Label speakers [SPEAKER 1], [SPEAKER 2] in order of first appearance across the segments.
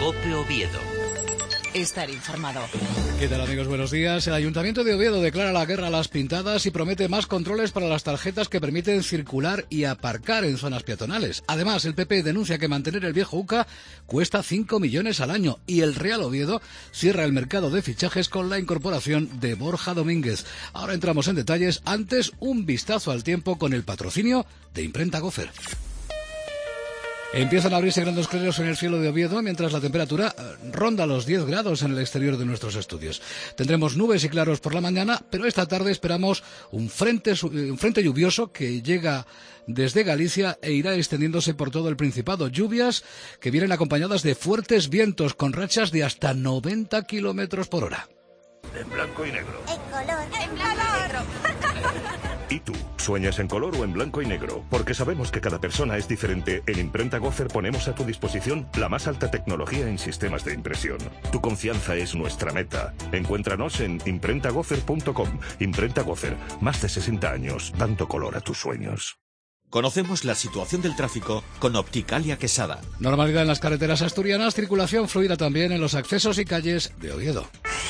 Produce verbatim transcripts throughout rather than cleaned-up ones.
[SPEAKER 1] COPE Oviedo.
[SPEAKER 2] Estar informado.
[SPEAKER 3] ¿Qué tal, amigos? Buenos días. El Ayuntamiento de Oviedo declara la guerra a las pintadas y promete más controles para las tarjetas que permiten circular y aparcar en zonas peatonales. Además, el P P denuncia que mantener el viejo U C A cuesta cinco millones al año y el Real Oviedo cierra el mercado de fichajes con la incorporación de Borja Domínguez. Ahora entramos en detalles. Antes, un vistazo al tiempo con el patrocinio de Imprenta Gofer. Empiezan a abrirse grandes claros en el cielo de Oviedo, mientras la temperatura ronda los diez grados en el exterior de nuestros estudios. Tendremos nubes y claros por la mañana, pero esta tarde esperamos un frente, un frente lluvioso que llega desde Galicia e irá extendiéndose por todo el Principado. Lluvias que vienen acompañadas de fuertes vientos con rachas de hasta noventa kilómetros por hora.
[SPEAKER 4] En blanco y negro.
[SPEAKER 5] En color. En blanco y negro.
[SPEAKER 4] ¿Y tú? ¿Sueñas en color o en blanco y negro? Porque sabemos que cada persona es diferente. En Imprenta Gofer ponemos a tu disposición la más alta tecnología en sistemas de impresión. Tu confianza es nuestra meta. Encuéntranos en imprenta gofer punto com. Imprenta Gofer, más de sesenta años, dando color a tus sueños.
[SPEAKER 6] Conocemos la situación del tráfico con Opticalia Quesada.
[SPEAKER 3] Normalidad en las carreteras asturianas, circulación fluida también en los accesos y calles de Oviedo.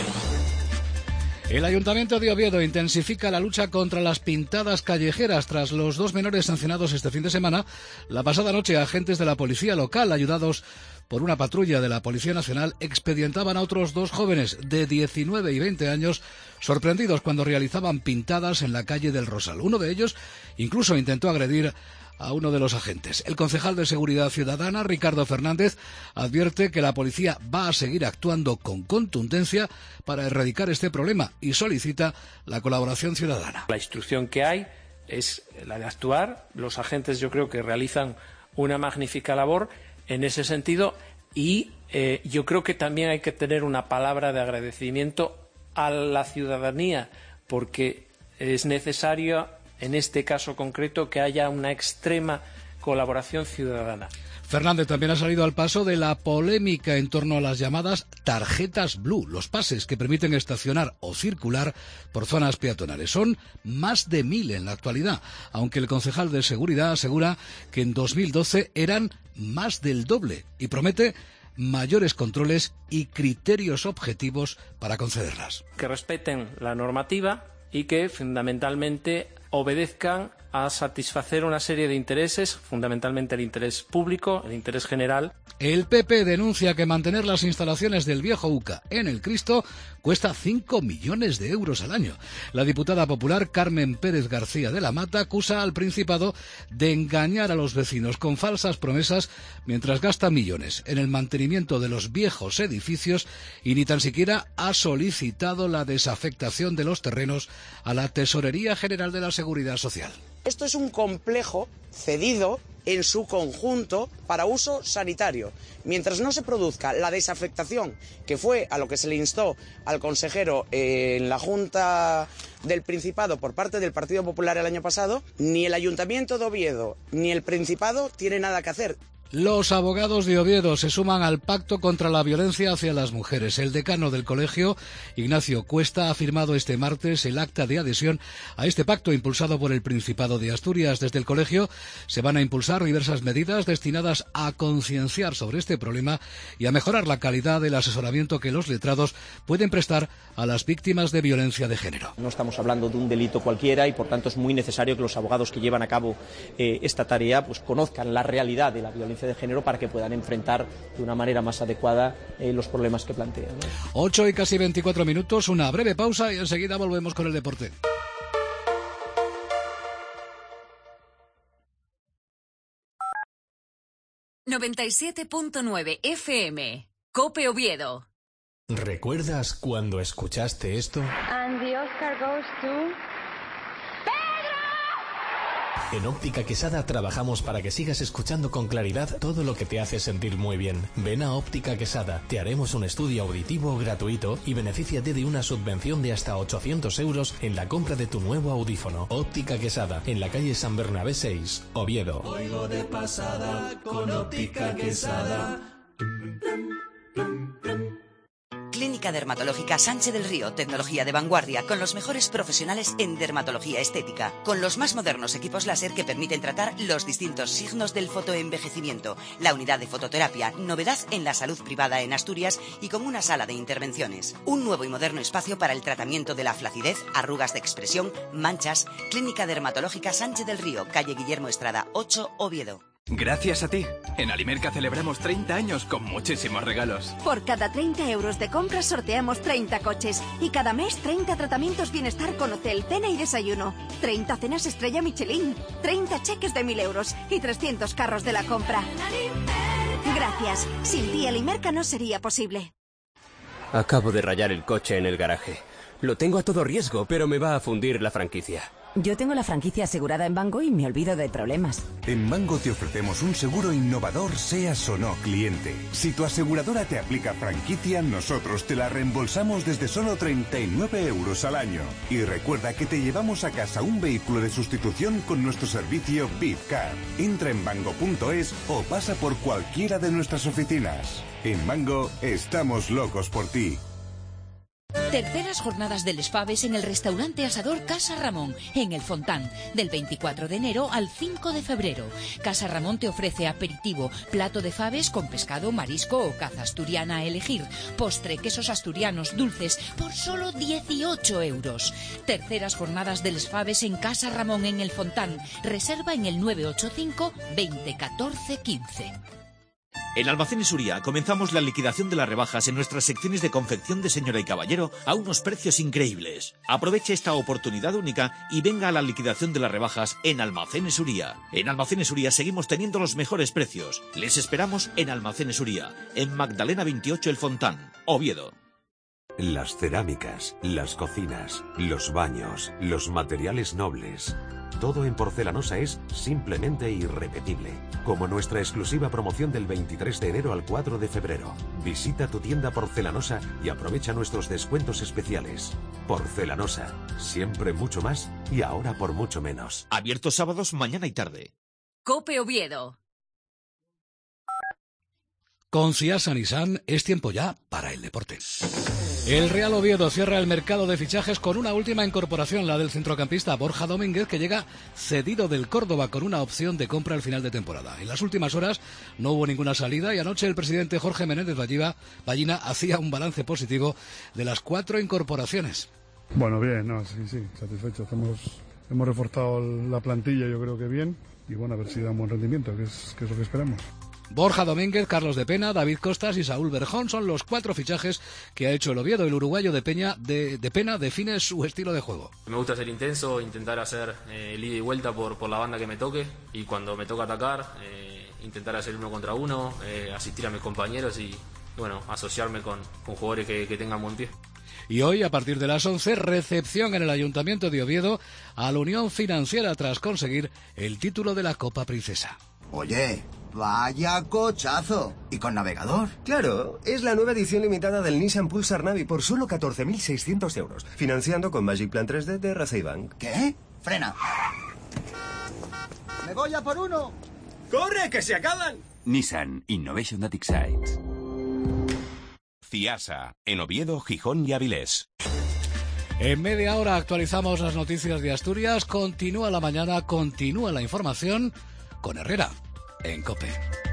[SPEAKER 3] El Ayuntamiento de Oviedo intensifica la lucha contra las pintadas callejeras tras los dos menores sancionados este fin de semana. La pasada noche, agentes de la policía local, ayudados por una patrulla de la Policía Nacional, expedientaban a otros dos jóvenes de diecinueve y veinte años sorprendidos cuando realizaban pintadas en la calle del Rosal. Uno de ellos incluso intentó agredir a uno de los agentes. El concejal de Seguridad Ciudadana, Ricardo Fernández, advierte que la policía va a seguir actuando con contundencia para erradicar este problema y solicita la colaboración ciudadana.
[SPEAKER 7] La instrucción que hay es la de actuar. Los agentes, yo creo que realizan una magnífica labor en ese sentido y eh, yo creo que también hay que tener una palabra de agradecimiento a la ciudadanía, porque es necesario en este caso concreto que haya una extrema colaboración ciudadana.
[SPEAKER 3] Fernández también ha salido al paso de la polémica en torno a las llamadas tarjetas Blue, los pases que permiten estacionar o circular por zonas peatonales. Son más de mil en la actualidad, aunque el concejal de Seguridad asegura que en dos mil doce eran más del doble y promete mayores controles y criterios objetivos para concederlas.
[SPEAKER 7] Que respeten la normativa y que fundamentalmente obedezcan a satisfacer una serie de intereses, fundamentalmente el interés público, el interés general.
[SPEAKER 3] El P P denuncia que mantener las instalaciones del viejo U C A en el Cristo cuesta cinco millones de euros al año. La diputada popular Carmen Pérez García de la Mata acusa al Principado de engañar a los vecinos con falsas promesas mientras gasta millones en el mantenimiento de los viejos edificios y ni tan siquiera ha solicitado la desafectación de los terrenos a la Tesorería General de la Seguridad Social.
[SPEAKER 8] Esto es un complejo cedido en su conjunto para uso sanitario. Mientras no se produzca la desafectación, que fue a lo que se le instó al consejero en la Junta del Principado por parte del Partido Popular el año pasado, ni el Ayuntamiento de Oviedo ni el Principado tiene nada que hacer.
[SPEAKER 3] Los abogados de Oviedo se suman al pacto contra la violencia hacia las mujeres. El decano del colegio, Ignacio Cuesta, ha firmado este martes el acta de adhesión a este pacto impulsado por el Principado de Asturias. Desde el colegio se van a impulsar diversas medidas destinadas a concienciar sobre este problema y a mejorar la calidad del asesoramiento que los letrados pueden prestar a las víctimas de violencia de género.
[SPEAKER 9] No estamos hablando de un delito cualquiera y por tanto es muy necesario que los abogados que llevan a cabo eh, esta tarea pues conozcan la realidad de la violencia de género para que puedan enfrentar de una manera más adecuada eh, los problemas que plantean, ¿no?
[SPEAKER 3] ocho y casi veinticuatro minutos, una breve pausa y enseguida volvemos con el deporte.
[SPEAKER 2] noventa y siete punto nueve F M, COPE Oviedo.
[SPEAKER 10] ¿Recuerdas cuando escuchaste esto?
[SPEAKER 11] And the Oscar goes to...
[SPEAKER 10] En Óptica Quesada trabajamos para que sigas escuchando con claridad todo lo que te hace sentir muy bien. Ven a Óptica Quesada, te haremos un estudio auditivo gratuito y benefíciate de una subvención de hasta ochocientos euros en la compra de tu nuevo audífono. Óptica Quesada, en la calle San Bernabé seis, Oviedo.
[SPEAKER 12] Oigo de pasada con Óptica Quesada.
[SPEAKER 1] Clínica Dermatológica Sánchez del Río, tecnología de vanguardia con los mejores profesionales en dermatología estética, con los más modernos equipos láser que permiten tratar los distintos signos del fotoenvejecimiento, la unidad de fototerapia, novedad en la salud privada en Asturias y con una sala de intervenciones. Un nuevo y moderno espacio para el tratamiento de la flacidez, arrugas de expresión, manchas. Clínica Dermatológica Sánchez del Río, calle Guillermo Estrada, ocho, Oviedo.
[SPEAKER 13] Gracias a ti, en Alimerca celebramos treinta años con muchísimos regalos.
[SPEAKER 14] Por cada treinta euros de compras sorteamos treinta coches y cada mes treinta tratamientos bienestar con hotel, cena y desayuno, treinta cenas estrella Michelin, treinta cheques de mil euros y trescientos carros de la compra. Gracias, sin ti Alimerca no sería posible.
[SPEAKER 15] Acabo de rayar el coche en el garaje. Lo tengo a todo riesgo, pero me va a fundir la franquicia.
[SPEAKER 16] Yo tengo la franquicia asegurada en Mango y me olvido de problemas.
[SPEAKER 17] En Mango te ofrecemos un seguro innovador, seas o no cliente. Si tu aseguradora te aplica franquicia, nosotros te la reembolsamos desde solo treinta y nueve euros al año. Y recuerda que te llevamos a casa un vehículo de sustitución con nuestro servicio VIPCAR. Entra en mango punto es o pasa por cualquiera de nuestras oficinas. En Mango estamos locos por ti.
[SPEAKER 18] Terceras jornadas del Faves en el restaurante asador Casa Ramón, en El Fontán, del veinticuatro de enero al cinco de febrero. Casa Ramón te ofrece aperitivo, plato de faves con pescado, marisco o caza asturiana a elegir, postre, quesos asturianos, dulces, por solo dieciocho euros. Terceras jornadas del Faves en Casa Ramón, en El Fontán. Reserva en el nueve ocho cinco, veinte, catorce, quince.
[SPEAKER 6] En Almacenes Uría comenzamos la liquidación de las rebajas en nuestras secciones de confección de señora y caballero a unos precios increíbles. Aproveche esta oportunidad única y venga a la liquidación de las rebajas en Almacenes Uría. En Almacenes Uría seguimos teniendo los mejores precios. Les esperamos en Almacenes Uría, en Magdalena veintiocho El Fontán, Oviedo.
[SPEAKER 19] Las cerámicas, las cocinas, los baños, los materiales nobles. Todo en Porcelanosa es simplemente irrepetible. Como nuestra exclusiva promoción del veintitrés de enero al cuatro de febrero. Visita tu tienda Porcelanosa y aprovecha nuestros descuentos especiales. Porcelanosa, siempre mucho más y ahora por mucho menos.
[SPEAKER 6] Abiertos sábados, mañana y tarde.
[SPEAKER 2] COPE Oviedo.
[SPEAKER 3] Con Ciasa Nissan es tiempo ya para el deporte. El Real Oviedo cierra el mercado de fichajes con una última incorporación, la del centrocampista Borja Domínguez, que llega cedido del Córdoba con una opción de compra al final de temporada. En las últimas horas no hubo ninguna salida y anoche el presidente Jorge Menéndez Ballina hacía un balance positivo de las cuatro incorporaciones.
[SPEAKER 20] Bueno, bien, no, sí, sí, satisfechos. Hemos, hemos reforzado la plantilla, yo creo que bien, y bueno, a ver si da un buen rendimiento, que es, que es lo que esperamos.
[SPEAKER 3] Borja Domínguez, Carlos de Pena, David Costas y Saúl Berjón son los cuatro fichajes que ha hecho el Oviedo. El uruguayo de, Peña, de, de Pena define su estilo de juego.
[SPEAKER 21] Me gusta ser intenso, intentar hacer eh, el ida y vuelta por, por la banda que me toque, y cuando me toca atacar, eh, intentar hacer uno contra uno, eh, asistir a mis compañeros y bueno, asociarme con, con jugadores que, que tengan buen pie.
[SPEAKER 3] Y hoy, a partir de las once, recepción en el Ayuntamiento de Oviedo a la Unión Financiera tras conseguir el título de la Copa Princesa.
[SPEAKER 22] Oye, vaya cochazo. ¿Y con navegador?
[SPEAKER 23] Claro, es la nueva edición limitada del Nissan Pulsar Navi por solo catorce mil seiscientos euros, financiando con Magic Plan tres D de R C I Bank.
[SPEAKER 22] ¿Qué? Frena. ¡Me voy a por uno!
[SPEAKER 23] ¡Corre, que se acaban!
[SPEAKER 24] Nissan Innovation that excites. Ciasa, en Oviedo, Gijón y Avilés.
[SPEAKER 3] En media hora actualizamos las noticias de Asturias. Continúa la mañana, continúa la información con Herrera en COPE.